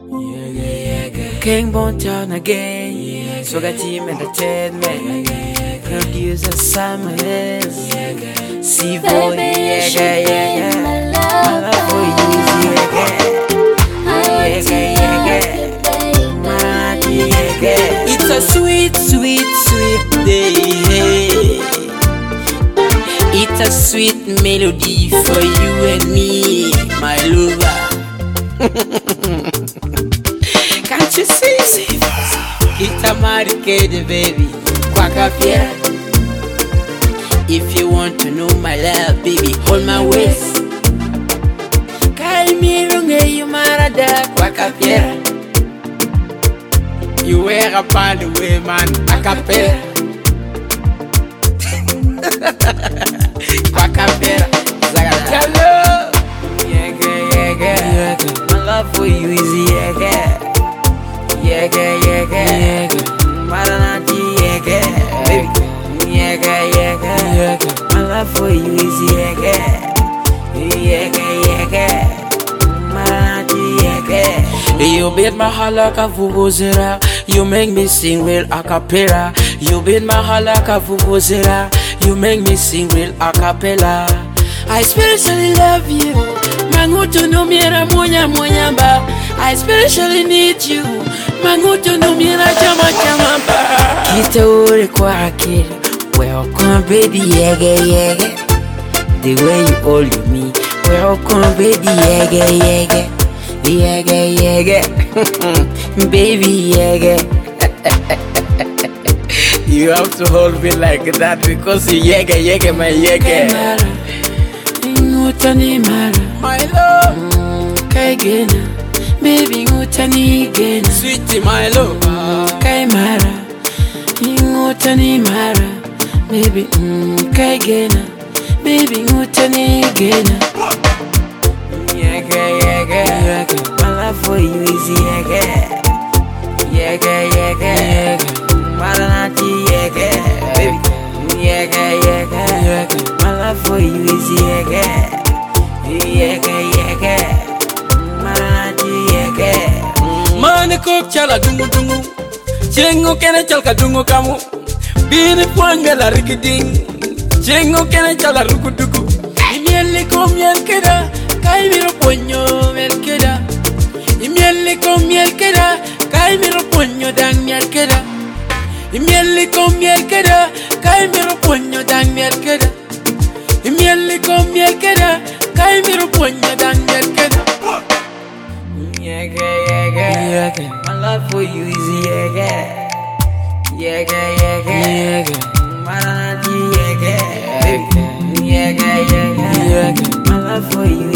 King Bontown again. Swagger Team Entertainment. Producer Samuel. C-Boy, yeah. My love for you is yeah. It's a sweet, sweet, sweet day. It's a sweet melody for you and me, my lover. Can't you see? It's a maricade, baby. Quackapia. If you want to know my love, baby, hold my waist. Kaimirunge you marada quackapia. You wear a band way, man, a cappella. Quackapia. Hello. Yeah. My love for you is yeah. Maranati, baby. My love for you is Maranati, You beat my halaka vuvuzela. You make me sing real a cappella. You beat my halaka vuvuzela. You make me sing real a cappella. I especially love you. Mangutu no mira mwanyamba. I especially need you. Mangutu no mira chama ba. Kita ure kwa akili. Welcome baby yeah. The way you hold me. Welcome baby yeah. Baby yeah. You have to hold me like that because yeah my yeah. Ngutani mara, my love. Kaigena, baby ngutani gena. Sweetie, my love. Kai mara, ngutani mara, baby kaigena, baby ngutani gena. Yeah. My love for you is yeah. Maranati baby. Yeah. My love for you is yeah. Mane kok chala dungu. Chengo kena chalka dungu kamu. Bini puanga la rikiding. Chengo kena chala rukuduku. Imiele kom miel keda. Kai miro puño miel keda. Imiele kom miel keda. Kai miro puño dan miel keda. Imiele kom miel keda. Kai miro puño dan miel keda. Imiele kom miel keda. Kai miro puño dan miel keda. Yeah. My love for you is yeah. Maranati yeah. My love for you